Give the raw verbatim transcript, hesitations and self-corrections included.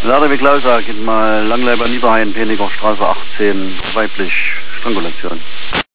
Ladewig Lauser, geht mal Langleiber Nieberhain, Peniger Straße achtzehn, weiblich, Strangulation.